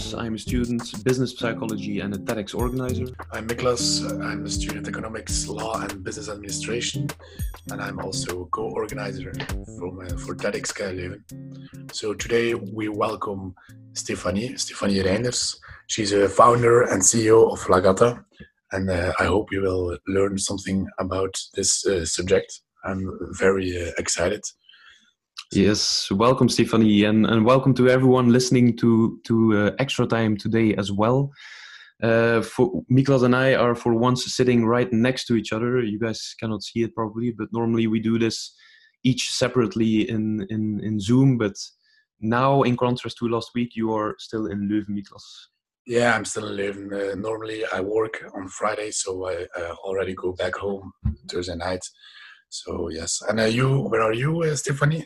Thomas. I'm a student, business psychology and a TEDx organizer. I'm Miklas. I'm a student economics, law and business administration, and I'm also co-organizer for TEDx Leuven. So today we welcome Stefanie Reinders. She's a founder and CEO of Lagata, and I hope you will learn something about this subject. I'm very excited. Yes, welcome Stefanie, and welcome to everyone listening to Extra Time today as well. For Miklas and I are for once sitting right next to each other. You guys cannot see it probably, but normally we do this each separately in Zoom. But now, in contrast to last week, you are still in Leuven, Miklas. Yeah, I'm still in Leuven. Normally I work on Friday, so I already go back home Thursday night. So yes, and where are you, Stefanie?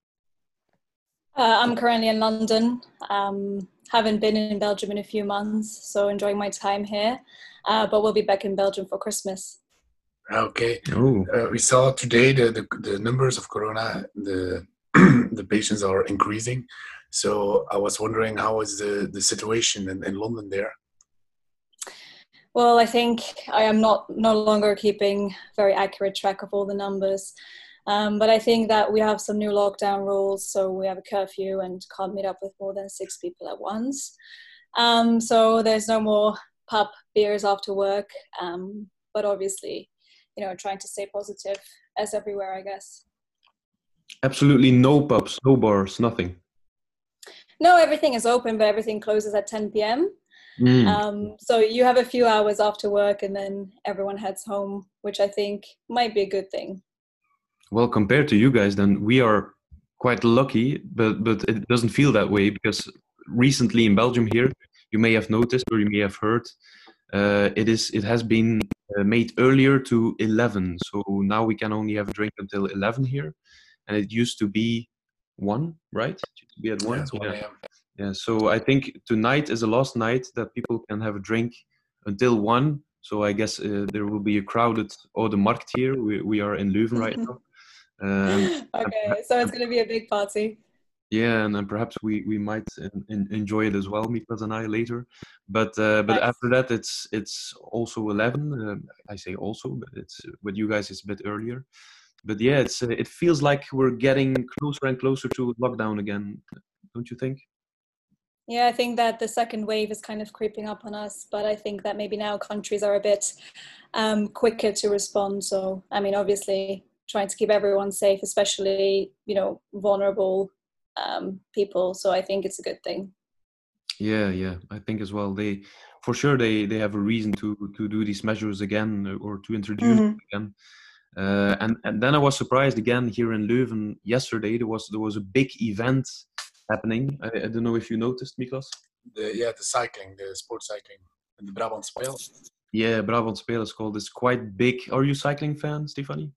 I'm currently in London. Haven't been in Belgium in a few months, so enjoying my time here. But we'll be back in Belgium for Christmas. Okay. We saw today the numbers of Corona, the patients are increasing. So I was wondering, how is the situation in London there? Well, I think I am no longer keeping very accurate track of all the numbers. But I think that we have some new lockdown rules, so we have a curfew and can't meet up with more than 6 people at once. So there's no more pub beers after work, but obviously, trying to stay positive as everywhere, I guess. Absolutely no pubs, no bars, nothing. No, everything is open, but everything closes at 10 p.m. So you have a few hours after work and then everyone heads home, which I think might be a good thing. Well, compared to you guys, then we are quite lucky, but it doesn't feel that way because recently in Belgium here, you may have noticed or you may have heard, it has been made earlier to 11. So now we can only have a drink until 11 here, and it used to be 1, right? It used to be at 1. Yeah, it's 1 a.m. Yeah. So I think tonight is the last night that people can have a drink until 1. So I guess there will be a crowded Oude-Markt here. We are in Leuven right now. Okay, so it's going to be a big party. Yeah, and then perhaps we might enjoy it as well, Miklas and I later. But Nice. after that, it's also 11. I say also, but it's with you guys it's a bit earlier. But yeah, it feels like we're getting closer and closer to lockdown again, don't you think? Yeah, I think that the second wave is kind of creeping up on us, but I think that maybe now countries are a bit quicker to respond. So, I mean, obviously trying to keep everyone safe, especially, vulnerable people. So I think it's a good thing. Yeah, I think as well. They have a reason to do these measures again or to introduce them again. And then I was surprised again here in Leuven yesterday. There was a big event happening. I don't know if you noticed, Miklas. The cycling, the sports cycling, the Brabant Speel. Yeah, Brabant Speel is called. It's quite big. Are you a cycling fan, Stefanie?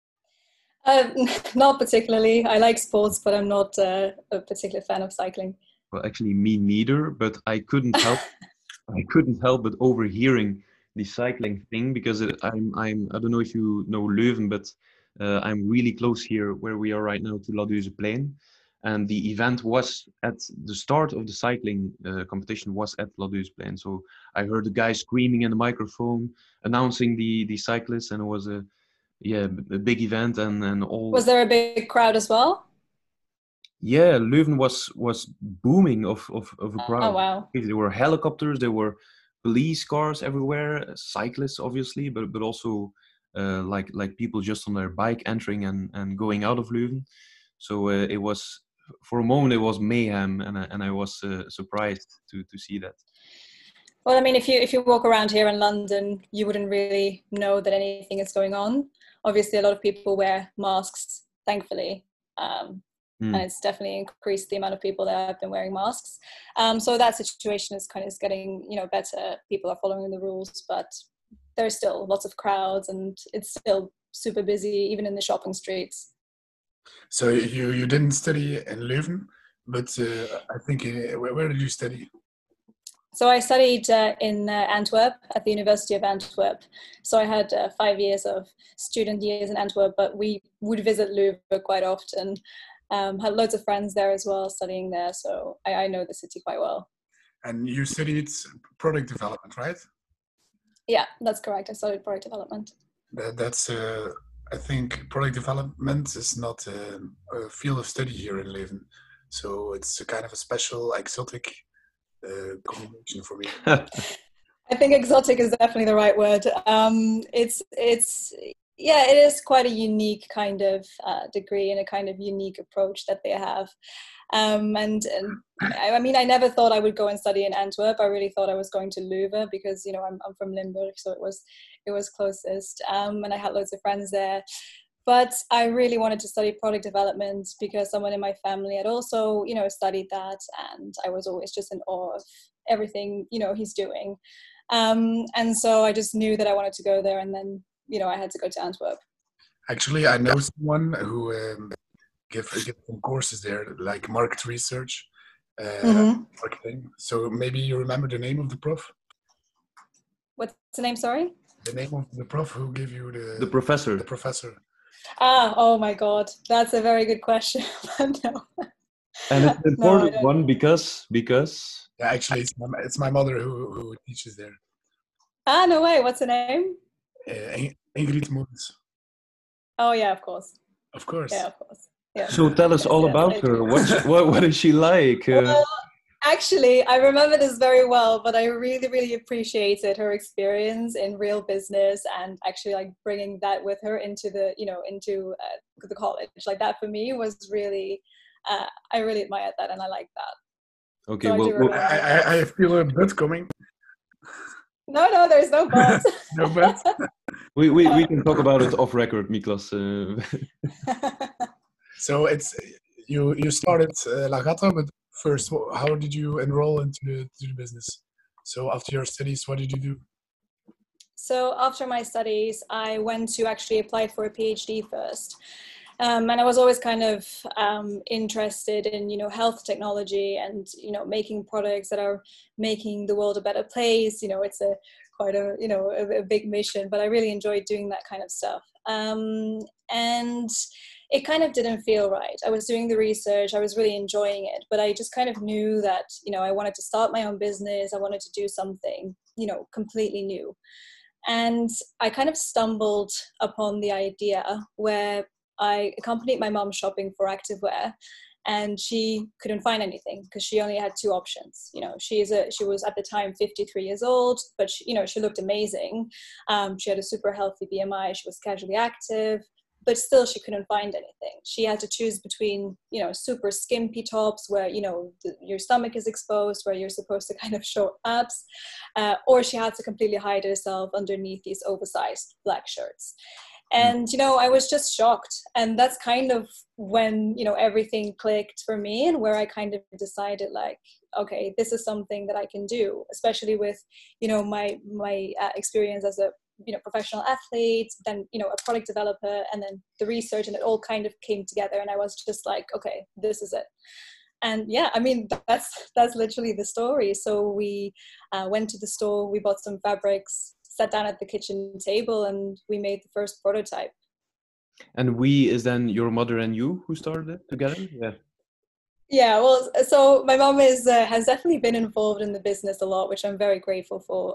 Not particularly. I like sports, but I'm not a particular fan of cycling. Well, actually, me neither. But I couldn't help. I couldn't help but overhearing the cycling thing because I don't know if you know Leuven, but I'm really close here where we are right now to Laduze-Plein. And the event was at the start of the cycling competition was at Laduze-Plein. So I heard the guy screaming in the microphone, announcing the cyclists, and it was a big event and all. Was there a big crowd as well? Yeah, Leuven was booming of a crowd. Oh wow! There were helicopters, there were police cars everywhere, cyclists obviously, but also like people just on their bike entering and going out of Leuven. So it was, for a moment, it was mayhem, and I was surprised to see that. Well, I mean, if you walk around here in London, you wouldn't really know that anything is going on. Obviously, a lot of people wear masks, thankfully, and it's definitely increased the amount of people that have been wearing masks. So that situation is getting better. People are following the rules, but there's still lots of crowds, and it's still super busy, even in the shopping streets. So you didn't study in Leuven, but I think where did you study? So I studied in Antwerp at the University of Antwerp. So I had 5 years of student years in Antwerp, but we would visit Leuven quite often. Had loads of friends there as well studying there, so I know the city quite well. And you studied product development, right? Yeah, that's correct. I studied product development. That's I think product development is not a field of study here in Leuven, so it's a kind of a special, exotic combination for me. I think exotic is definitely the right word. It's yeah, it is quite a unique kind of degree and a kind of unique approach that they have. And I mean, I never thought I would go and study in Antwerp. I really thought I was going to Leuven because, you know, I'm from Limburg, so it was closest. And I had loads of friends there. But I really wanted to study product development because someone in my family had also, you know, studied that, and I was always just in awe of everything, you know, he's doing. And so I just knew that I wanted to go there, and then, you know, I had to go to Antwerp. Actually, I know someone who give some courses there, like market research, marketing. So maybe you remember the name of the prof? What's the name, sorry? The name of the prof who gave you The professor. The professor. Ah, oh my God, that's a very good question. No. And it's an important one because yeah, actually it's my mother who teaches there. Ah, no way. What's her name? Ingrid Moens. Oh yeah, of course. Of course. Yeah, of course. Yeah. So tell us all about her. What is she like? Well, actually, I remember this very well, but I really, really appreciated her experience in real business and actually like bringing that with her into the, you know, into the college. Like that for me was really, I really admired that and I like that. Okay, so well, I feel a but coming. No, there's no but. No but. We can talk about it off record, Miklas. So it's you started Lagata, but first, how did you enroll into the business? So after your studies, what did you do? So after my studies, I went to actually apply for a PhD first. And I was always kind of interested in, you know, health technology and, you know, making products that are making the world a better place. You know, it's quite a, you know, a big mission, but I really enjoyed doing that kind of stuff. And it kind of didn't feel right. I was doing the research, I was really enjoying it, but I just kind of knew that, you know, I wanted to start my own business. I wanted to do something, you know, completely new. And I kind of stumbled upon the idea where I accompanied my mom shopping for activewear, and she couldn't find anything because she only had two options. You know, she was at the time 53 years old, but she, you know, she looked amazing. She had a super healthy BMI. She was casually active, but still she couldn't find anything. She had to choose between, you know, super skimpy tops where, you know, your stomach is exposed, where you're supposed to kind of show abs, or she had to completely hide herself underneath these oversized black shirts. And, you know, I was just shocked. And that's kind of when, you know, everything clicked for me and where I kind of decided like, okay, this is something that I can do, especially with, you know, my experience as a, you know, professional athlete, then, you know, a product developer, and then the research, and it all kind of came together. And I was just like, okay, this is it. And yeah, I mean, that's literally the story. So we went to the store, we bought some fabrics, sat down at the kitchen table, and we made the first prototype. And we is then your mother and you who started it together? Yeah. Yeah, well, so my mom has definitely been involved in the business a lot, which I'm very grateful for.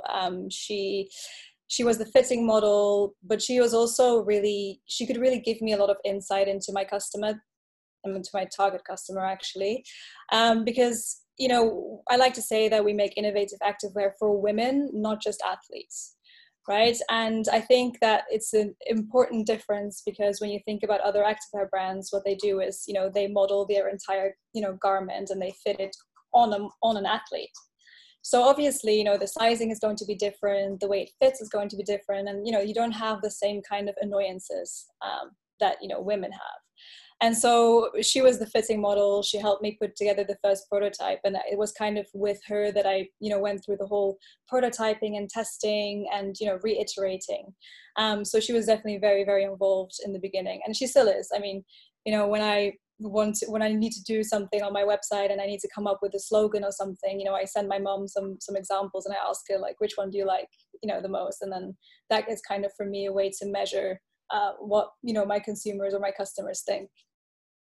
She was the fitting model, but she was also she could really give me a lot of insight into my customer, and into my target customer actually, because, you know, I like to say that we make innovative activewear for women, not just athletes. Right. And I think that it's an important difference because when you think about other activewear brands, what they do is, you know, they model their entire, you know, garment and they fit it on an athlete. So obviously, you know, the sizing is going to be different, the way it fits is going to be different. And, you know, you don't have the same kind of annoyances that, you know, women have. And so she was the fitting model. She helped me put together the first prototype. And it was kind of with her that I, you know, went through the whole prototyping and testing and, you know, reiterating. So she was definitely very, very involved in the beginning. And she still is. I mean, you know, when I need to do something on my website and I need to come up with a slogan or something, you know, I send my mom some examples and I ask her, like, which one do you like, you know, the most? And then that is kind of for me a way to measure what, you know, my consumers or my customers think.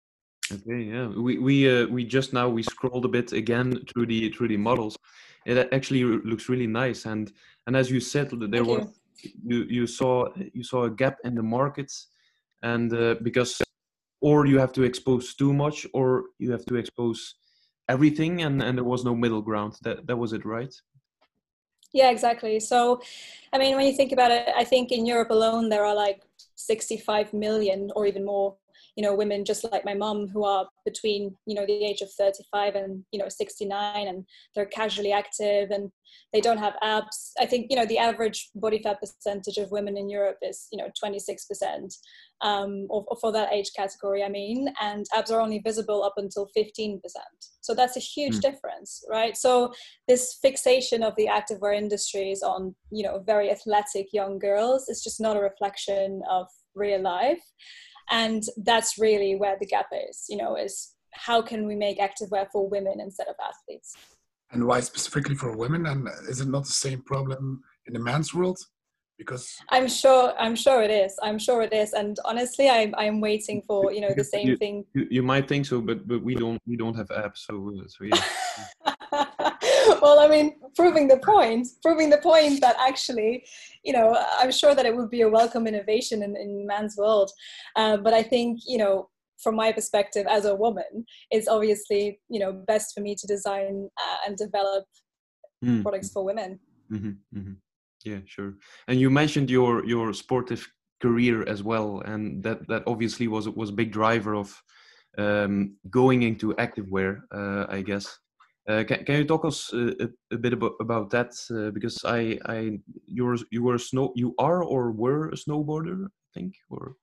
Okay, yeah. We just now we scrolled a bit again through the models. It actually looks really nice, and as you said, there Thank was you. you saw a gap in the markets, and because or you have to expose too much, or you have to expose everything, and there was no middle ground. That was it, right? Yeah, exactly. So, I mean, when you think about it, I think in Europe alone, there are like 65 million or even more, women just like my mum who are between, the age of 35 and, 69, and they're casually active and they don't have abs. I think, the average body fat percentage of women in Europe is, 26%, or for that age category, I mean, and abs are only visible up until 15%. So that's a huge Mm. difference, right? So this fixation of the activewear industries on, very athletic young girls is just not a reflection of real life. And that's really where the gap is how can we make activewear for women instead of athletes? And why specifically for women? And is it not the same problem in the men's world? Because I'm sure it is. I'm sure it is. And honestly, I'm waiting for, the Because same thing. you might think so, but we don't have apps, so yeah. Well, I mean, proving the point that actually, I'm sure that it would be a welcome innovation in man's world. But I think, from my perspective as a woman, it's obviously, best for me to design and develop Mm. products for women. Hmm. Hmm. Yeah, sure. And you mentioned your sportive career as well, and that obviously was a big driver of going into activewear, I guess. Can you talk us a bit about that? Because you were you are or were a snowboarder, I think, or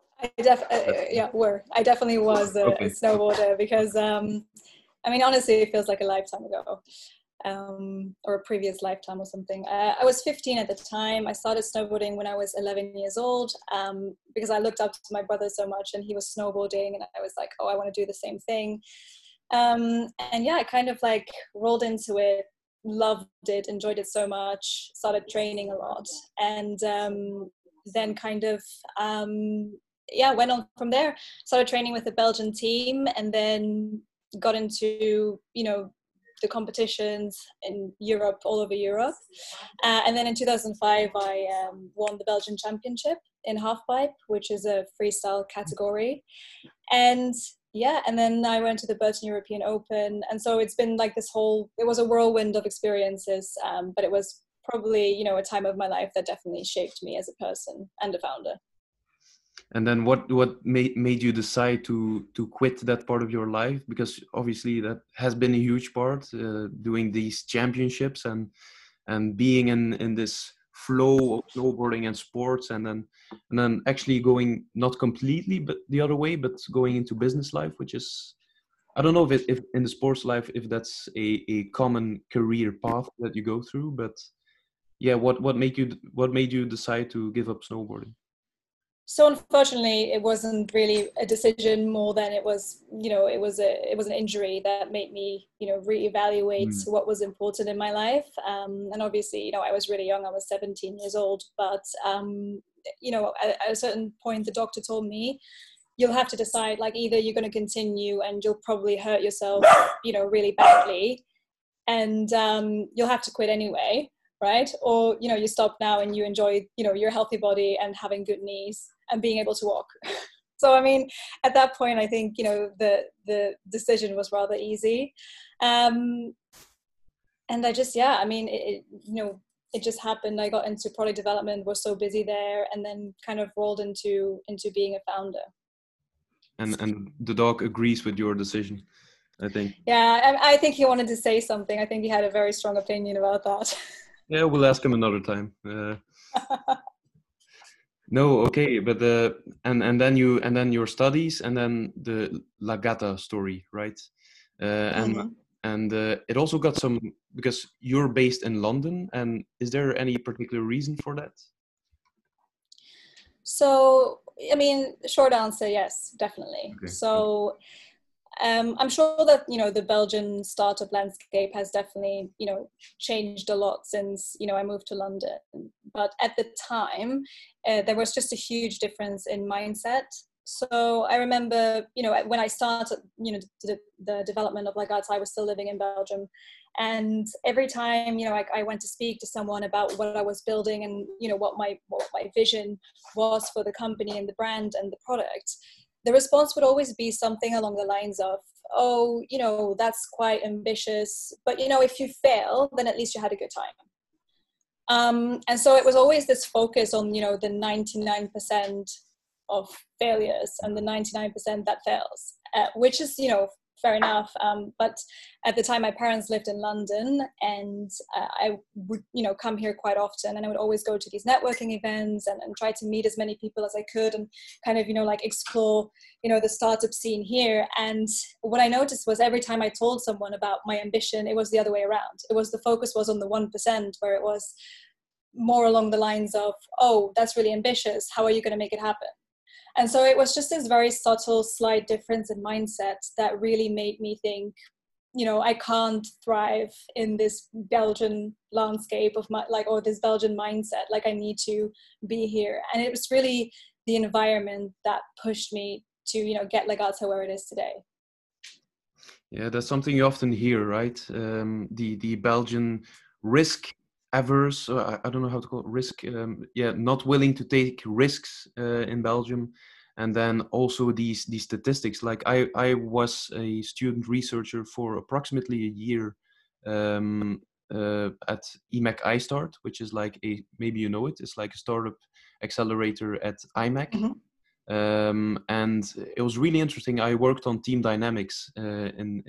I definitely was a okay. snowboarder because I mean, honestly, it feels like a lifetime ago. Or a previous lifetime or something. I was 15 at the time. I started snowboarding when I was 11 years old, because I looked up to my brother so much and he was snowboarding and I was like, oh, I want to do the same thing. And yeah, I kind of like rolled into it, loved it, enjoyed it so much, started training a lot, and then kind of yeah, went on from there. Started training with the Belgian team, and then got into the competitions in Europe, all over Europe. And then in 2005, I won the Belgian Championship in halfpipe, which is a freestyle category. And yeah, and then I went to the Belgian European Open. And so it's been like it was a whirlwind of experiences, but it was probably, a time of my life that definitely shaped me as a person and a founder. And then what made you decide to quit that part of your life? Because obviously that has been a huge part, doing these championships and being in this flow of snowboarding and sports, and then actually going not completely but the other way, but going into business life, which is, I don't know if in the sports life if that's a common career path that you go through, but yeah, what made you decide to give up snowboarding? So unfortunately, it wasn't really a decision more than it was, it was an injury that made me, reevaluate Mm. what was important in my life. And obviously, I was really young. I was 17 years old, but at a certain point, the doctor told me, you'll have to decide, like, either you're going to continue and you'll probably hurt yourself, really badly, and you'll have to quit anyway, right? Or you stop now and you enjoy your healthy body and having good knees and being able to walk. So I mean, at that point, I think the decision was rather easy, and I just, yeah, I mean, it just happened. I got into product development, was so busy there, and then kind of rolled into being a founder. And the dog agrees with your decision, I think. Yeah, I think he wanted to say something. I think he had a very strong opinion about that. Yeah, we'll ask him another time. No, okay, but and then your studies, and then the Lagata story, right? And Mm-hmm. it also got some, because you're based in London, and is there any particular reason for that? So, I mean, short answer, yes, definitely. Okay. So, I'm sure that the Belgian startup landscape has definitely changed a lot since I moved to London. But at the time, there was just a huge difference in mindset. So I remember, when I started, the development of Lagata, I was still living in Belgium. And every time, I went to speak to someone about what I was building and, what my vision was for the company and the brand and the product, the response would always be something along the lines of, oh, that's quite ambitious, but, if you fail, then at least you had a good time. And so it was always this focus on, the 99% of failures and the 99% that fails, which is, fair enough. But at the time, my parents lived in London, and I would, come here quite often, and I would always go to these networking events and try to meet as many people as I could and kind of, explore, the startup scene here. And what I noticed was every time I told someone about my ambition, it was the other way around. The focus was on the 1%, where it was more along the lines of, oh, that's really ambitious. How are you going to make it happen? And so it was just this very subtle, slight difference in mindset that really made me think, I can't thrive in this Belgian landscape of or this Belgian mindset. Like, I need to be here. And it was really the environment that pushed me to, get Lagata where it is today. Yeah, that's something you often hear, right? The Belgian risk averse, I don't know how to call it, risk, not willing to take risks in Belgium. And then also these statistics, like I was a student researcher for approximately a year at IMEC iStart, which is like maybe you know it, it's like a startup accelerator at IMEC. Mm-hmm. And it was really interesting. I worked on team dynamics in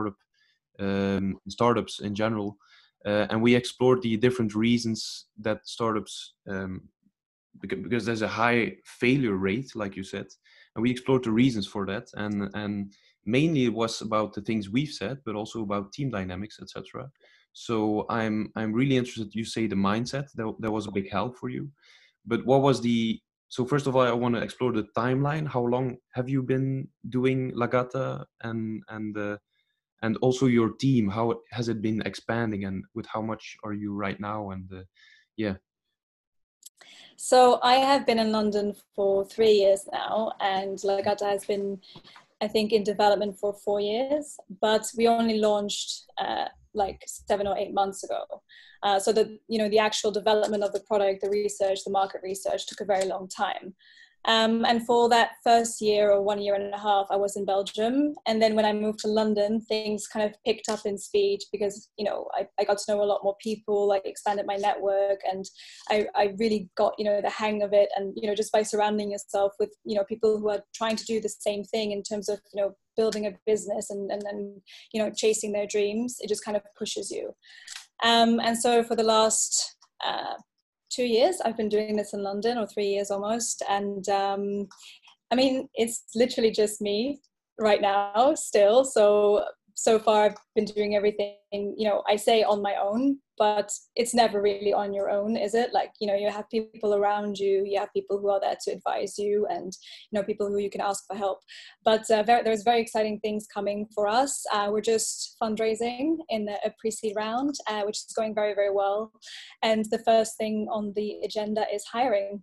startups in general. And we explored the different reasons that startups, because there's a high failure rate, like you said, and we explored the reasons for that. And mainly it was about the things we've said, but also about team dynamics, etc. So I'm really interested. You say the mindset that was a big help for you, but what was so first of all, I want to explore the timeline. How long have you been doing Lagata, and also your team? How has it been expanding, and with how much are you right now? And yeah. So I have been in London for 3 years now, and Lagata has been, I think, in development for 4 years, but we only launched like 7 or 8 months ago. So the actual development of the product, the research, the market research took a very long time. And for that first year or 1 year and a half, I was in Belgium. And then when I moved to London, things kind of picked up in speed because, I got to know a lot more people, I expanded my network, and I really got, the hang of it. And, just by surrounding yourself with, people who are trying to do the same thing in terms of, building a business and then, chasing their dreams, it just kind of pushes you. And so for the last 2 years I've been doing this in London, or 3 years almost, and it's literally just me right now still. So far I've been doing everything, I say on my own, but it's never really on your own, is it? Like, you have people around you, you have people who are there to advise you, and, people who you can ask for help. But there's very exciting things coming for us. We're just fundraising in a pre-seed round, which is going very, very well. And the first thing on the agenda is hiring.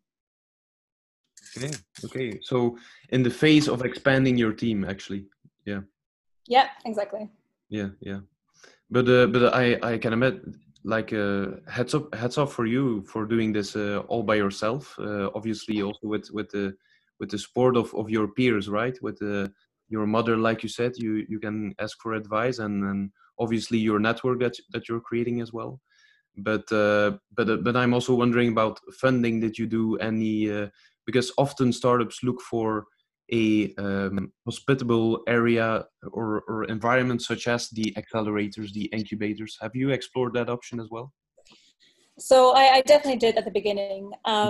Okay. So in the phase of expanding your team, actually. Yeah. Yeah, exactly. Yeah. But I can imagine, like, hats off for you for doing this all by yourself. Obviously, also with the support of your peers, right? With your mother, like you said, you can ask for advice, and obviously your network that you're creating as well. But I'm also wondering about funding. Did you do any? Because often startups look for a hospitable area or environment, such as the accelerators, the incubators. Have you explored that option as well? So I definitely did at the beginning.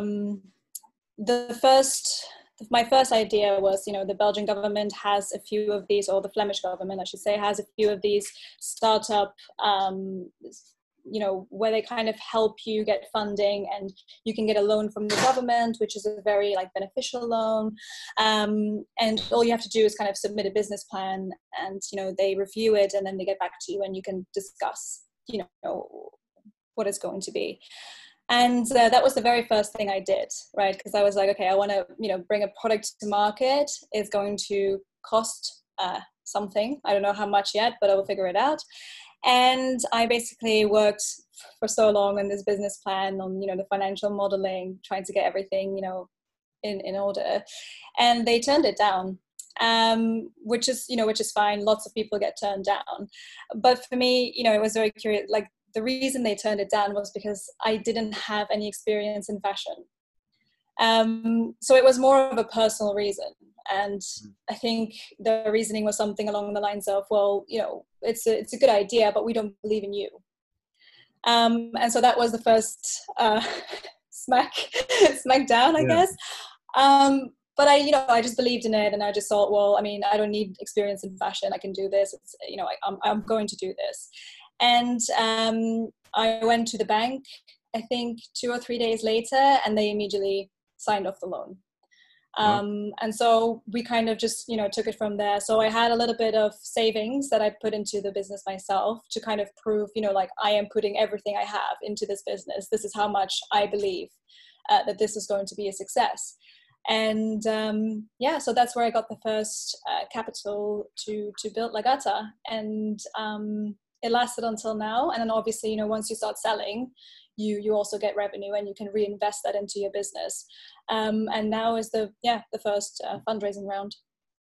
My first idea was, the Belgian government has a few of these, or the Flemish government, I should say, has a few of these startup where they kind of help you get funding, and you can get a loan from the government, which is a very beneficial loan. And all you have to do is kind of submit a business plan, and, they review it, and then they get back to you, and you can discuss, what it's going to be. And that was the very first thing I did, right? Because I was like, okay, I want to, bring a product to market. It's going to cost something. I don't know how much yet, but I will figure it out. And I basically worked for so long on this business plan, on, the financial modeling, trying to get everything, in order. And they turned it down. Which is fine. Lots of people get turned down. But for me, it was very curious. Like, the reason they turned it down was because I didn't have any experience in fashion. So it was more of a personal reason. And I think the reasoning was something along the lines of, well, it's a good idea, but we don't believe in you. And so that was the first smack down, I guess. But I just believed in it, and I just thought, well, I mean, I don't need experience in fashion. I can do this. It's, I'm going to do this. And I went to the bank, I think 2 or 3 days later, and they immediately signed off the loan. And so we kind of just, took it from there. So I had a little bit of savings that I put into the business myself to kind of prove, like, I am putting everything I have into this business. This is how much I believe that this is going to be a success. And so that's where I got the first capital to build Lagata. And it lasted until now. And then obviously, once you start selling, you also get revenue, and you can reinvest that into your business. And now is the first fundraising round.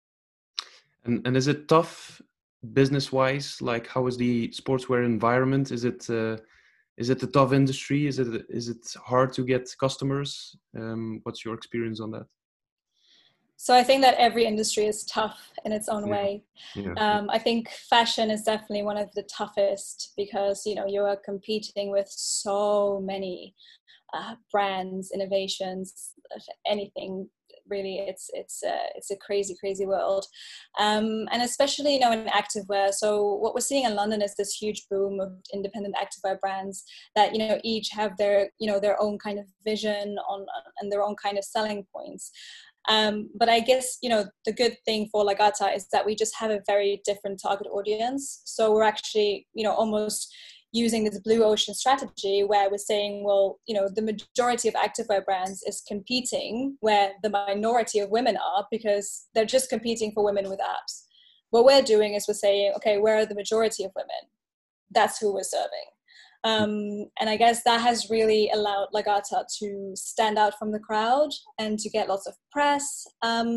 And is it tough business-wise? Like, how is the sportswear environment? Is it a tough industry? Is it hard to get customers? What's your experience on that? So I think that every industry is tough in its own way. Yeah. I think fashion is definitely one of the toughest because, you are competing with so many brands, innovations, anything. Really, it's a crazy world, and especially, in activewear. So what we're seeing in London is this huge boom of independent activewear brands that, each have their own kind of vision on and their own kind of selling points. But I guess, the good thing for Lagata is that we just have a very different target audience. So we're actually, almost using this blue ocean strategy where we're saying, well, the majority of activewear brands is competing where the minority of women are, because they're just competing for women with abs. What we're doing is we're saying, okay, where are the majority of women? That's who we're serving. And I guess that has really allowed Lagata to stand out from the crowd and to get lots of press.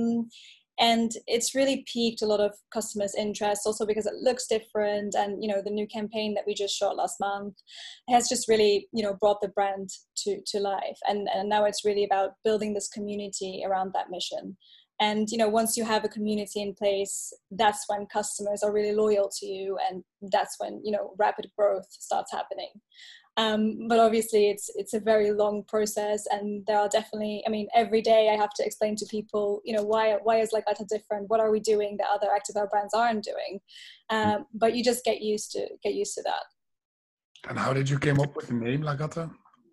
And it's really piqued a lot of customers' interest also because it looks different. And, the new campaign that we just shot last month has just really, brought the brand to life. And now it's really about building this community around that mission. And, once you have a community in place, that's when customers are really loyal to you. And that's when, rapid growth starts happening. But obviously it's a very long process, and there are definitely, every day I have to explain to people, why is Lagata different? What are we doing that other activewear brands aren't doing? But you just get used to that. And how did you came up with the name Lagata?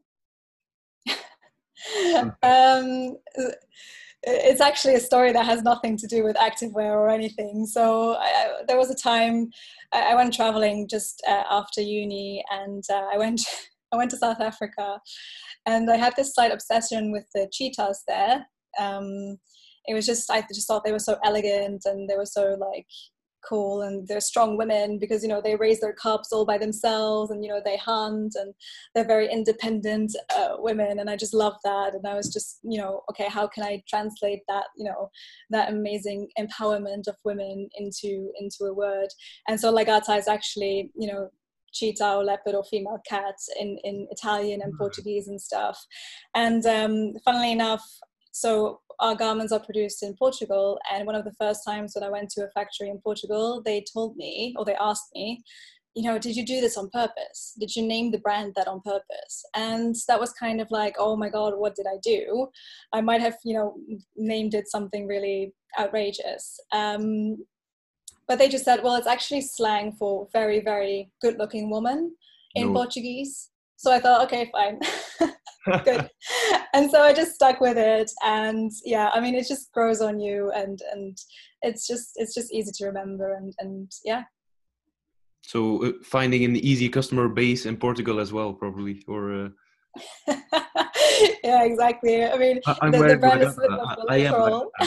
It's actually a story that has nothing to do with activewear or anything. So there was a time I went traveling just after uni, and I went to South Africa, and I had this slight obsession with the cheetahs there. It was just, I just thought they were so elegant, and they were so cool, and they're strong women because they raise their cubs all by themselves, and they hunt, and they're very independent women, and I just love that. And I was just okay, how can I translate that that amazing empowerment of women into a word? And so Lagata is actually cheetah or leopard or female cat in Italian and Portuguese and stuff. And funnily enough, so our garments are produced in Portugal, and one of the first times when I went to a factory in Portugal, they told me, or they asked me, did you do this on purpose? Did you name the brand that on purpose? And that was kind of like, oh my God, what did I do? I might have, named it something really outrageous. But they just said, well, it's actually slang for very, very good looking woman in Portuguese. So I thought, okay, fine. Good. And so I just stuck with it, and it just grows on you, and it's just easy to remember, and yeah. So finding an easy customer base in Portugal as well, probably, or Yeah, exactly. I mean, I'm the wearing brand is a bit Lagata. more I am political. Lagata.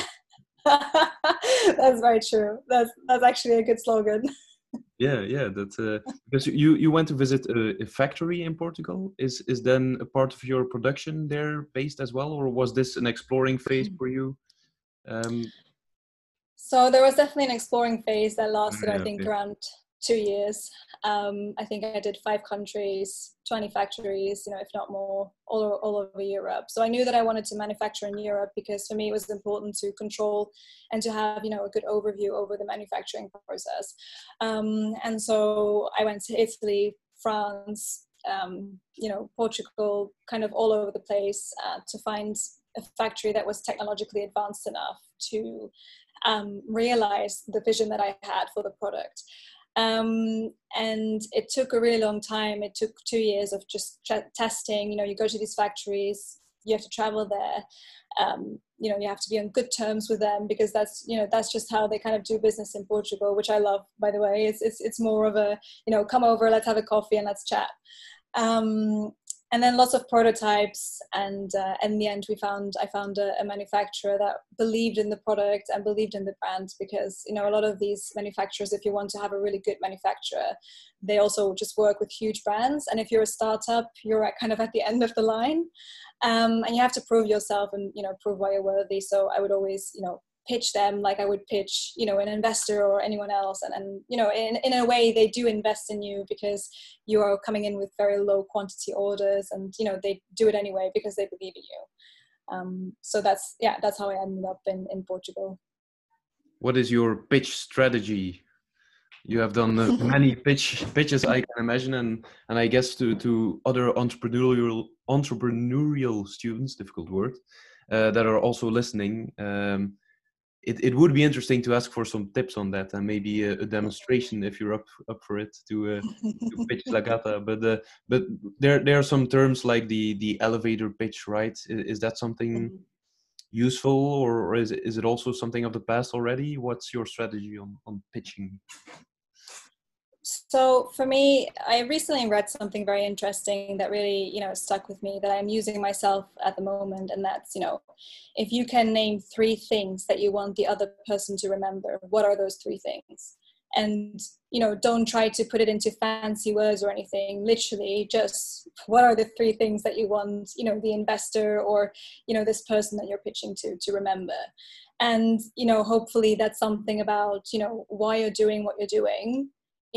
That's very true. That's actually a good slogan. Yeah, yeah. That's because you went to visit a factory in Portugal. Is then a part of your production there based as well, or was this an exploring phase for you? Um, So there was definitely an exploring phase that lasted, I yeah, think, okay. around 2 years. I think I did 5 countries, 20 factories, if not more, all over Europe. So I knew that I wanted to manufacture in Europe because for me it was important to control and to have, a good overview over the manufacturing process. And so I went to Italy, France, Portugal, kind of all over the place to find a factory that was technologically advanced enough to realize the vision that I had for the product. And it took a really long time. It took 2 years of just testing. You go to these factories, you have to travel there. You have to be on good terms with them because that's just how they kind of do business in Portugal, which I love, by the way. It's more of a, come over, let's have a coffee and let's chat. And then lots of prototypes, and in the end I found a manufacturer that believed in the product and believed in the brand, because a lot of these manufacturers, if you want to have a really good manufacturer, they also just work with huge brands, and if you're a startup, you're kind of at the end of the line, and you have to prove yourself and prove why you're worthy. So I would always pitch them like I would pitch an investor or anyone else, and in a way they do invest in you because you are coming in with very low quantity orders, and they do it anyway because they believe in you. So that's how I ended up in Portugal. What is your pitch strategy? You have done many pitches, I can imagine, and I guess to other entrepreneurial students, difficult word, that are also listening. It would be interesting to ask for some tips on that, and maybe a demonstration if you're up for it to pitch Lagata. But there are some terms like the elevator pitch, right? Is that something useful, or is it also something of the past already? What's your strategy on pitching? So for me, I recently read something very interesting that really, stuck with me, that I'm using myself at the moment. And that's, if you can name 3 things that you want the other person to remember, what are those 3 things? And, don't try to put it into fancy words or anything. Literally just, what are the 3 things that you want, the investor or, this person that you're pitching to remember? And, hopefully that's something about, why you're doing what you're doing,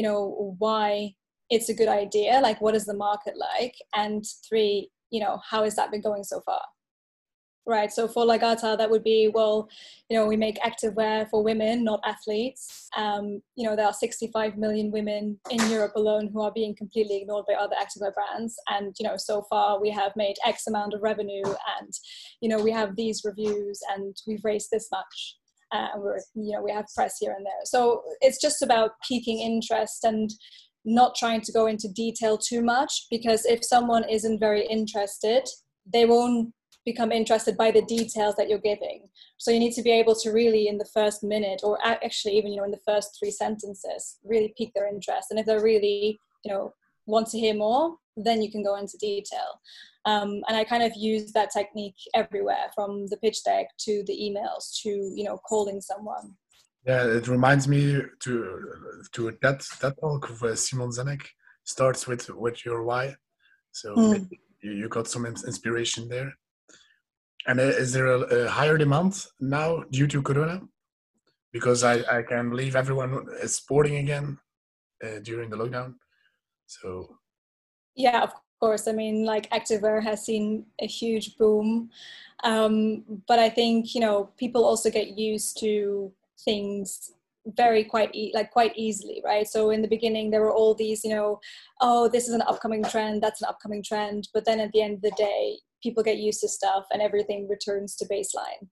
why it's a good idea, like what is the market like, and 3, how has that been going so far, right? So for Lagata, that would be, well, we make activewear for women, not athletes. There are 65 million women in Europe alone who are being completely ignored by other activewear brands, and so far we have made X amount of revenue, and we have these reviews, and we've raised this much. We have press here and there. So it's just about piquing interest and not trying to go into detail too much, because if someone isn't very interested, they won't become interested by the details that you're giving. So you need to be able to really, in the first minute, or actually even in the first 3 sentences, really pique their interest. And if they're really want to hear more, then you can go into detail. And I kind of use that technique everywhere, from the pitch deck to the emails to calling someone. Yeah, it reminds me to that talk of Simon Sinek. Starts with your why, so maybe you got some inspiration there. And is there a higher demand now due to Corona? Because I can believe everyone is sporting again during the lockdown. So yeah, of course. I mean, like, activewear has seen a huge boom, but I think people also get used to things quite easily, right? So in the beginning there were all these oh, this is an upcoming trend, that's an upcoming trend, but then at the end of the day people get used to stuff and everything returns to baseline,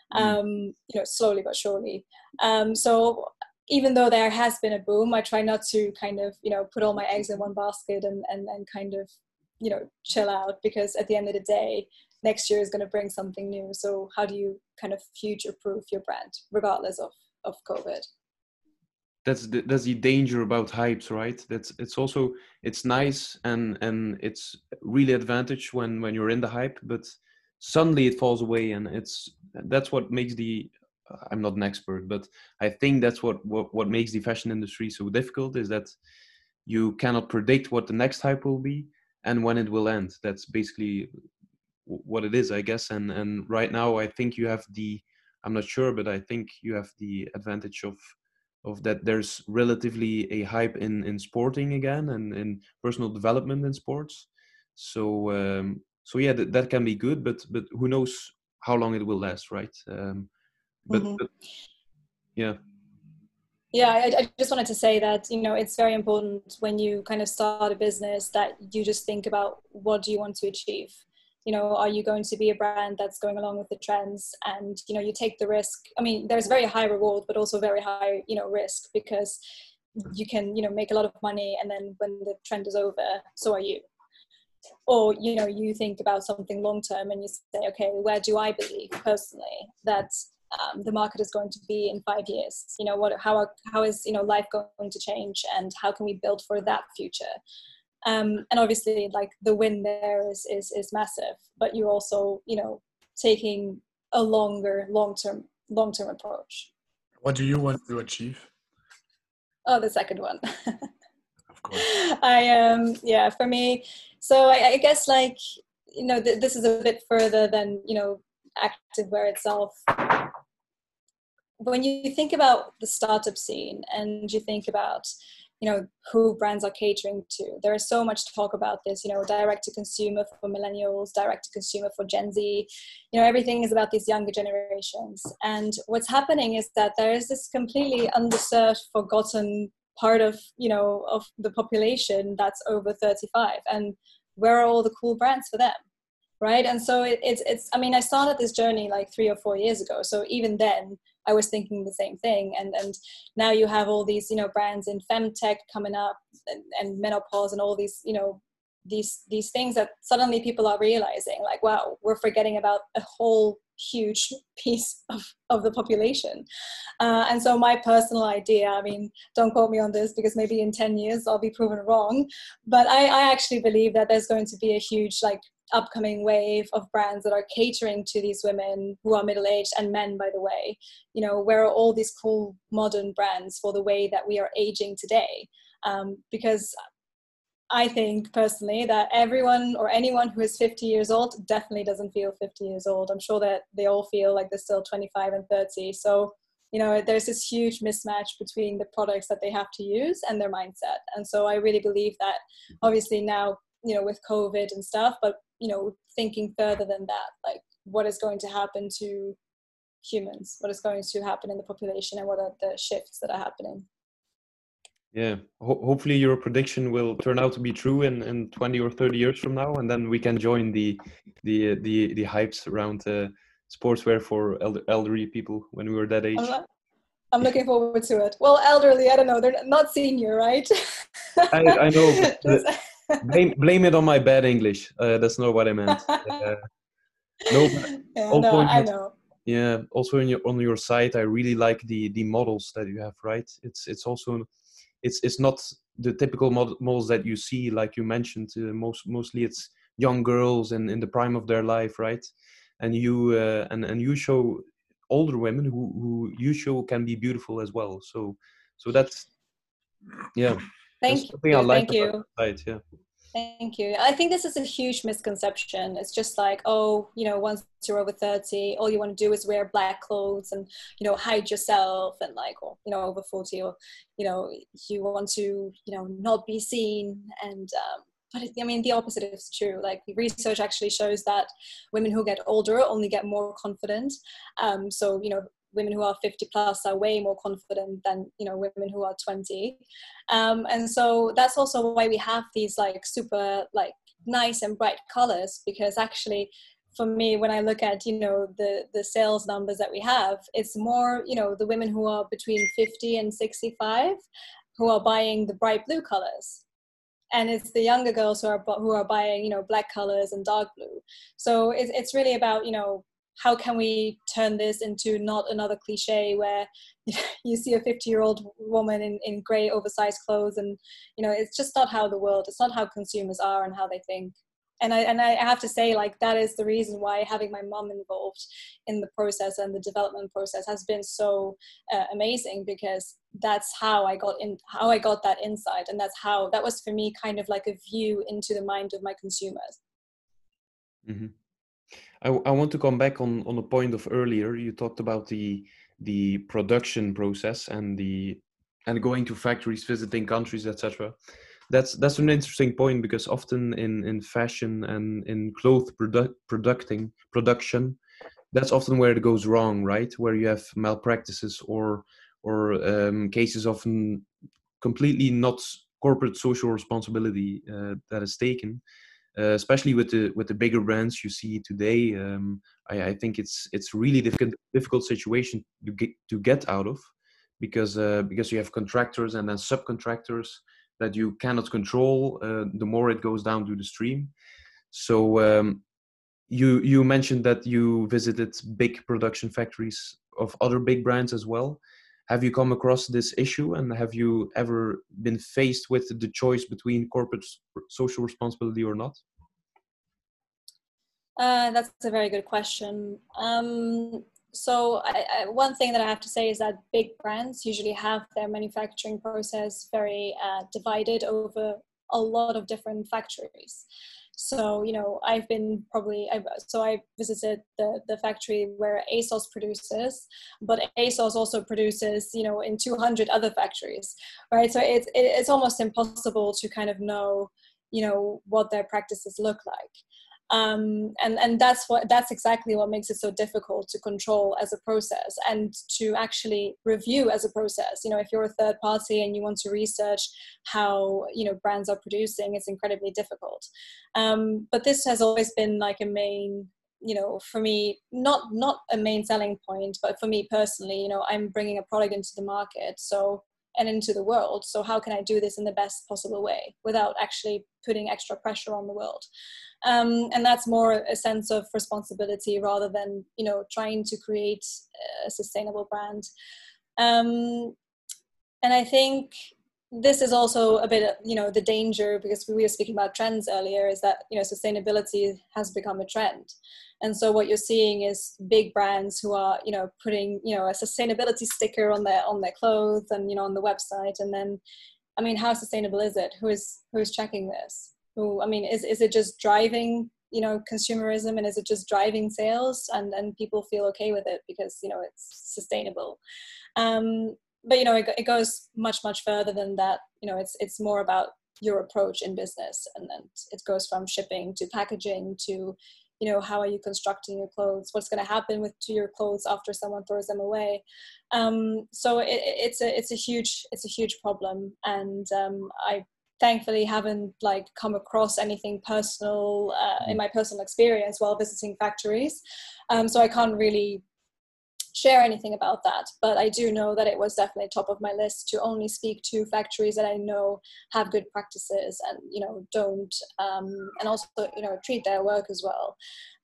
slowly but surely. So even though there has been a boom, I try not to kind of put all my eggs in one basket and kind of chill out, because at the end of the day next year is going to bring something new. So how do you kind of future proof your brand regardless of COVID? that's the danger about hypes, right? It's also, it's nice and it's really advantage when you're in the hype, but suddenly it falls away, and that's what makes the I'm not an expert, but I think that's what makes the fashion industry so difficult, is that you cannot predict what the next hype will be and when it will end. That's basically what it is, I guess. And right now, I think you have the I'm not sure, but I think you have the advantage of that there's relatively a hype in sporting again, and in personal development in sports. So yeah, that can be good, but who knows how long it will last, right? But yeah. Yeah, I just wanted to say that, you know, it's very important when you kind of start a business that you just think about, what do you want to achieve? You know, are you going to be a brand that's going along with the trends? And, you know, you take the risk. I mean, there's very high reward, but also very high, you know, risk, because you can, you know, make a lot of money, and then when the trend is over, so are you. Or, you know, you think about something long term and you say, okay, where do I believe personally that the market is going to be in 5 years? You know, how is, you know, life going to change, and how can we build for that future? And obviously, like, the win there is massive, but you're also, you know, taking a long term approach. What do you want to achieve? Oh, the second one. Of course. Yeah, for me, so I guess, like, you know, this is a bit further than, you know, activewear itself. When you think about the startup scene and you think about, you know, who brands are catering to, there is so much talk about this, you know, direct to consumer for millennials, direct to consumer for Gen Z, you know, everything is about these younger generations. And what's happening is that there is this completely underserved, forgotten part of, you know, of the population that's over 35, and where are all the cool brands for them? Right. And so it's I mean, I started this journey like 3 or 4 years ago, so even then I was thinking the same thing. And now you have all these, you know, brands in femtech coming up, and menopause, and all these, you know, these things that suddenly people are realizing, like, wow, we're forgetting about a whole huge piece of the population. And so my personal idea, I mean, don't quote me on this, because maybe in 10 years I'll be proven wrong, but I actually believe that there's going to be a huge, like, upcoming wave of brands that are catering to these women who are middle-aged, and men, by the way. You know, where are all these cool modern brands for the way that we are aging today? Because I think personally that everyone, or anyone who is 50 years old, definitely doesn't feel 50 years old. I'm sure that they all feel like they're still 25 and 30. So, you know, there's this huge mismatch between the products that they have to use and their mindset. And so I really believe that, obviously now, you know, with COVID and stuff, but, you know, thinking further than that, like, what is going to happen to humans? What is going to happen in the population, and what are the shifts that are happening? Yeah, hopefully your prediction will turn out to be true in 20 or 30 years from now, and then we can join the hypes around sportswear for elderly people when we were that age. I'm looking forward to it. Well, elderly, I don't know. They're not senior, right? I know, but blame it on my bad English. That's not what I meant. No, but yeah, also no, I know. yeah, also on your site, I really like the models that you have. Right, it's also it's not the typical models that you see, like you mentioned. Mostly it's young girls in the prime of their life, right? And you and you show older women who you show can be beautiful as well. So that's, yeah, that's Thank something I you. like Thank about you. the site. Yeah. Thank you. I think this is a huge misconception. It's just like, oh, you know, once you're over 30, all you want to do is wear black clothes and, you know, hide yourself, and, like, or, you know, over 40, or, you know, you want to, you know, not be seen. And, but I mean, the opposite is true. Like, the research actually shows that women who get older only get more confident. So, you know, women who are 50 plus are way more confident than, you know, women who are 20. And so that's also why we have these, like, super, like, nice and bright colors, because actually for me, when I look at, you know, the sales numbers that we have, it's more, you know, the women who are between 50 and 65 who are buying the bright blue colors. And it's the younger girls who are buying, you know, black colors and dark blue. So it's really about, you know, how can we turn this into not another cliche where you see a 50-year-old woman in gray oversized clothes, and it's just not how it's not how consumers are and how they think. And I have to say, like, that is the reason why having my mom involved in the process and the development process has been so amazing, because that's how I got that insight, and that was for me kind of like a view into the mind of my consumers. Mm-hmm. I want to come back on a point of earlier. You talked about the production process and going to factories, visiting countries, etc. That's an interesting point, because often in fashion and in production, that's often where it goes wrong, right? Where you have malpractices or cases of completely not corporate social responsibility that is taken. Especially with the bigger brands you see today, I think it's really difficult situation to get out of, because you have contractors and then subcontractors that you cannot control. The more it goes down to the stream. So you mentioned that you visited big production factories of other big brands as well. Have you come across this issue, and have you ever been faced with the choice between corporate social responsibility or not? That's a very good question. So one thing that I have to say is that big brands usually have their manufacturing process very divided over a lot of different factories. So, I visited the factory where ASOS produces, but ASOS also produces, in 200 other factories, right? So it's almost impossible to kind of know, what their practices look like. And that's exactly what makes it so difficult to control as a process and to actually review as a process. If you're a third party and you want to research how, brands are producing, it's incredibly difficult. But this has always been like a main, for me, not a main selling point, but for me personally, I'm bringing a product into the market. And into the world. So how can I do this in the best possible way without actually putting extra pressure on the world? And that's more a sense of responsibility rather than, trying to create a sustainable brand. And I think this is also a bit, the danger, because we were speaking about trends earlier, is that, sustainability has become a trend. And so what you're seeing is big brands who are, putting, a sustainability sticker on their clothes and, on the website. And then, how sustainable is it? Who is checking this? Is it just driving, consumerism, and is it just driving sales and people feel okay with it because, it's sustainable? But, it goes much, much further than that. It's more about your approach in business. And then it goes from shipping to packaging to, how are you constructing your clothes? What's going to happen to your clothes after someone throws them away? So it's a huge problem. And I thankfully haven't come across anything personal in my personal experience while visiting factories. So I can't really share anything about that, but I do know that it was definitely top of my list to only speak to factories that I know have good practices and don't and also treat their work as well.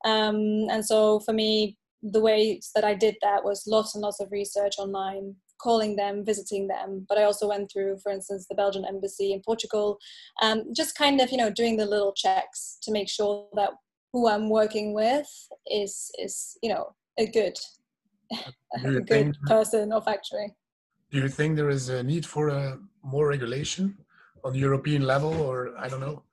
And so for me, the way that I did that was lots and lots of research online, calling them, visiting them, but I also went through, for instance, the Belgian embassy in Portugal, just kind of doing the little checks to make sure that who I'm working with is a good person or factory. Do you think there is a need for more regulation on the European level, or I don't know?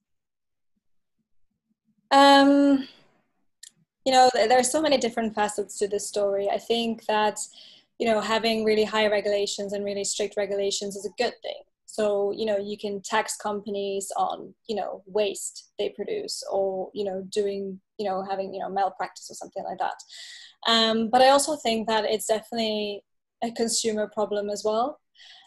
There's so many different facets to this story. I think that, having really high regulations and really strict regulations is a good thing. So, you can tax companies on, waste they produce or, doing, having, malpractice or something like that. But I also think that it's definitely a consumer problem as well.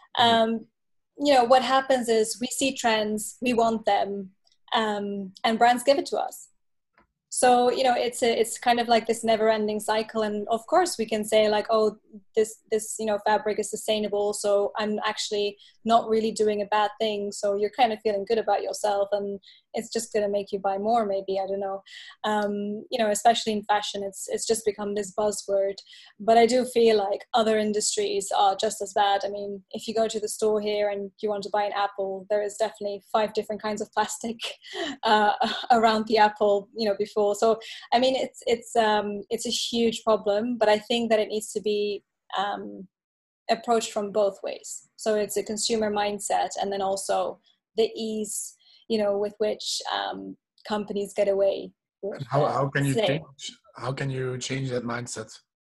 What happens is we see trends, we want them, and brands give it to us. So, you know, it's kind of like this never ending cycle. And of course we can say like, oh, this, you know, fabric is sustainable. So I'm actually not really doing a bad thing. So you're kind of feeling good about yourself, and it's just going to make you buy more, maybe, I don't know. You know, especially in fashion, it's just become this buzzword. But I do feel like other industries are just as bad. I mean, if you go to the store here and you want to buy an apple, there is definitely 5 different kinds of plastic around the apple, you know, before. So I mean, it's a huge problem, but I think that it needs to be approached from both ways. So it's a consumer mindset, and then also the ease, you know, with which companies get away with How can you say, change? How can you change that mindset?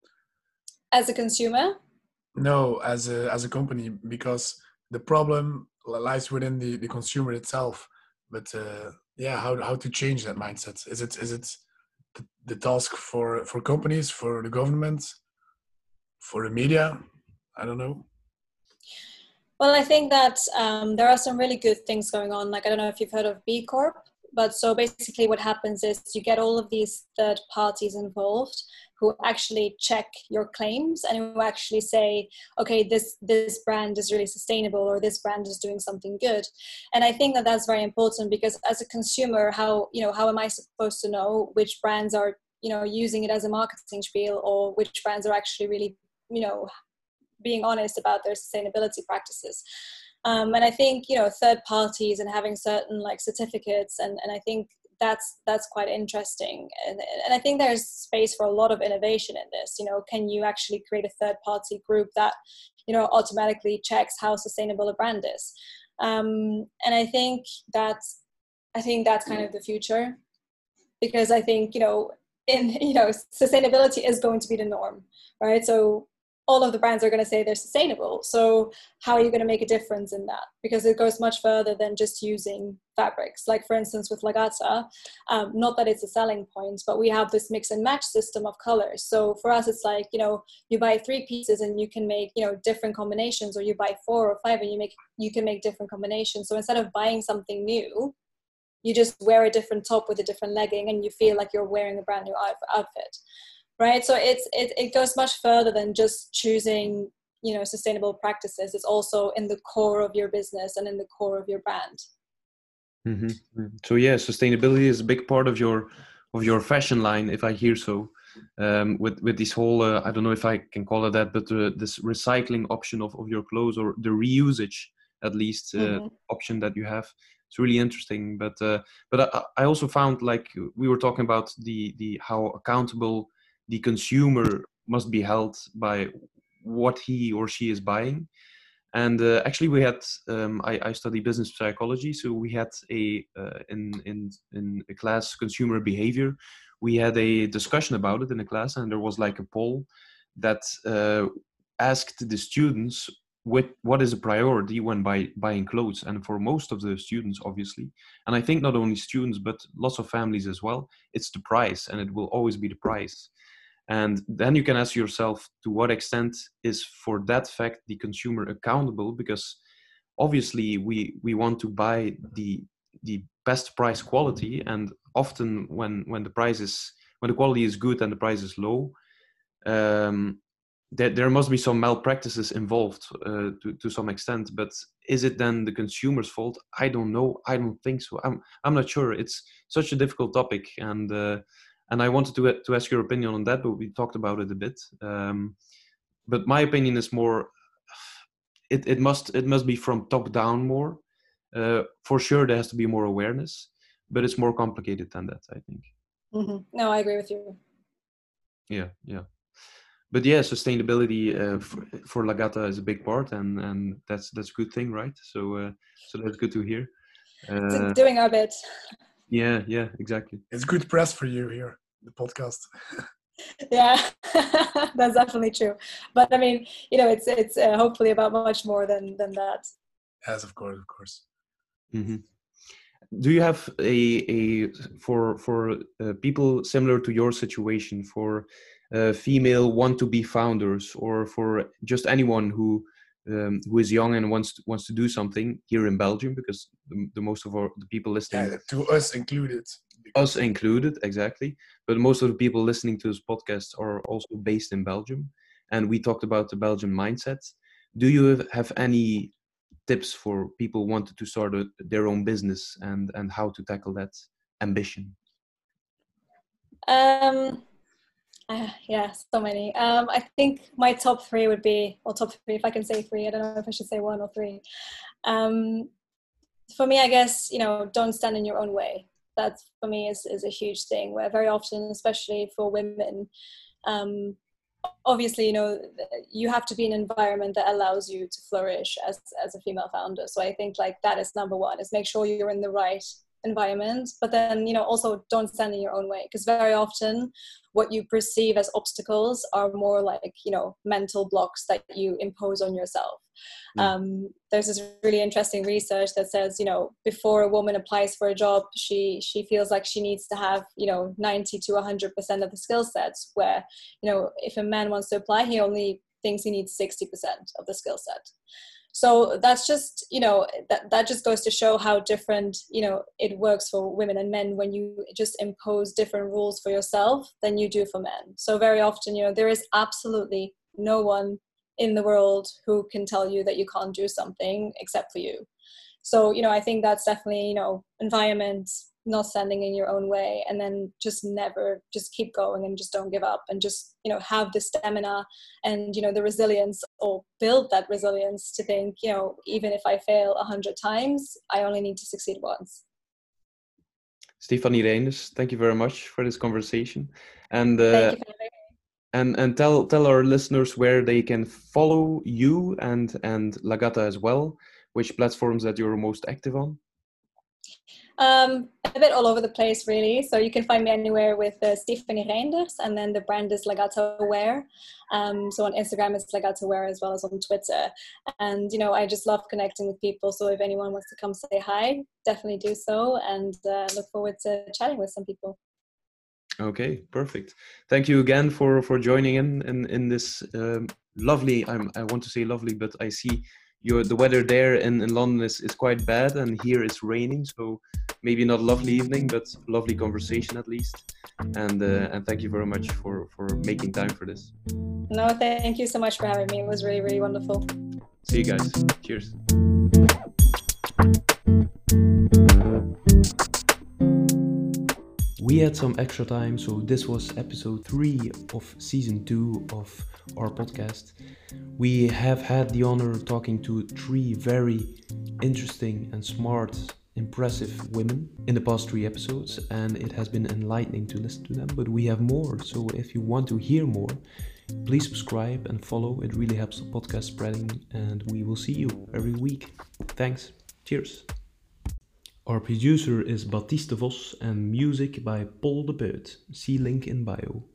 as a consumer. No, as a company, because the problem lies within the consumer itself. But yeah, how to change that mindset? Is it the task for companies, for the government, for the media? I don't know. Well, I think that there are some really good things going on. Like, I don't know if you've heard of B Corp, but so basically what happens is you get all of these third parties involved who actually check your claims and who actually say, okay, this brand is really sustainable, or this brand is doing something good. And I think that that's very important, because as a consumer, how am I supposed to know which brands are, you know, using it as a marketing spiel, or which brands are actually really, you know, being honest about their sustainability practices. And I think, you know, third parties and having certain like certificates, and I think that's quite interesting. And I think there's space for a lot of innovation in this. You know, can you actually create a third party group that, you know, automatically checks how sustainable a brand is? And I think that's kind of the future, because I think, you know, sustainability is going to be the norm, right? So all of the brands are going to say they're sustainable. So how are you going to make a difference in that? Because it goes much further than just using fabrics. Like, for instance, with Lagata, not that it's a selling point, but we have this mix and match system of colors. So for us, it's like, you know, you buy 3 pieces and you can make, you know, different combinations, or you buy 4 or 5 and you can make different combinations. So instead of buying something new, you just wear a different top with a different legging and you feel like you're wearing a brand new outfit. Right. So it goes much further than just choosing, you know, sustainable practices. It's also in the core of your business and in the core of your brand. Mm-hmm. So yeah, sustainability is a big part of your fashion line, if I hear so. With this whole I don't know if I can call it that, but this recycling option of your clothes, or the reusage at least option that you have. It's really interesting. But I also found, like we were talking about, the how accountable the consumer must be held by what he or she is buying. And actually, we had I study business psychology, so we had in a class, consumer behavior. We had a discussion about it in the class, and there was like a poll that asked the students what is a priority when buying clothes. And for most of the students, obviously, and I think not only students but lots of families as well, it's the price, and it will always be the price. And then you can ask yourself, to what extent is for that fact the consumer accountable? Because obviously we want to buy the best price quality, and often when the quality is good and the price is low, there must be some malpractices involved to some extent. But is it then the consumer's fault? I don't know. I don't think so. I'm not sure. It's such a difficult topic, and I wanted to ask your opinion on that, but we talked about it a bit. But my opinion is more, it must be from top down more. For sure, there has to be more awareness, but it's more complicated than that, I think. Mm-hmm. No, I agree with you. Yeah. But yeah, sustainability for Lagata is a big part, and that's a good thing, right? So that's good to hear. Doing our bit. Yeah, exactly. It's good press for you here, the podcast. Yeah, that's definitely true. But I mean, you know, it's hopefully about much more than that. Yes, of course. Mm-hmm. Do you have a for people similar to your situation, for female want-to-be founders, or for just anyone who who is young and wants to do something here in Belgium, because the most of the people listening, to us included, us included, exactly. But most of the people listening to this podcast are also based in Belgium, and we talked about the Belgian mindset. Do you have any tips for people who wanted to start their own business and how to tackle that ambition? Yeah, so many. I think my top three would be, or top three, if I can say three, I don't know if I should say one or three. For me, I guess, don't stand in your own way. That for me is a huge thing, where very often, especially for women, obviously, you have to be in an environment that allows you to flourish as a female founder. So I think like that is number one, is make sure you're in the right environment, but then also don't stand in your own way, because very often what you perceive as obstacles are more like mental blocks that you impose on yourself. There's this really interesting research that says before a woman applies for a job, she feels like she needs to have 90 to 100% of the skill sets, where if a man wants to apply, he only thinks he needs 60% of the skill set. So that's just, that just goes to show how different, it works for women and men when you just impose different rules for yourself than you do for men. So very often, there is absolutely no one in the world who can tell you that you can't do something except for you. So, I think that's definitely, environment, not standing in your own way, and then just keep going and just don't give up, and just have the stamina and the resilience, or build that resilience to think even if I fail 100 times, I only need to succeed once. Stefanie Reinders, thank you very much for this conversation, and thank you for and tell our listeners where they can follow you and Lagata as well, which platforms that you're most active on. A bit all over the place, really. So you can find me anywhere with Stefanie Reinders, and then the brand is Lagata Wear. So on Instagram it's Lagata Wear, as well as on Twitter. And I just love connecting with people. So if anyone wants to come say hi, definitely do so, and look forward to chatting with some people. Okay, perfect. Thank you again for joining in this lovely. I want to say lovely, but I see the weather there in London is quite bad, and here it's raining, so maybe not a lovely evening, but lovely conversation at least. And thank you very much for making time for this. No, thank you so much for having me. It was really, really wonderful. See you guys. Cheers. We had some extra time, so this was episode 3 of season 2 of our podcast. We have had the honor of talking to 3 very interesting and smart, impressive women in the past 3 episodes, and it has been enlightening to listen to them, but we have more. So if you want to hear more, please subscribe and follow. It really helps the podcast spreading, and we will see you every week. Thanks. Cheers. Our producer is Baptiste Vos, and music by Paul de Peut. See link in bio.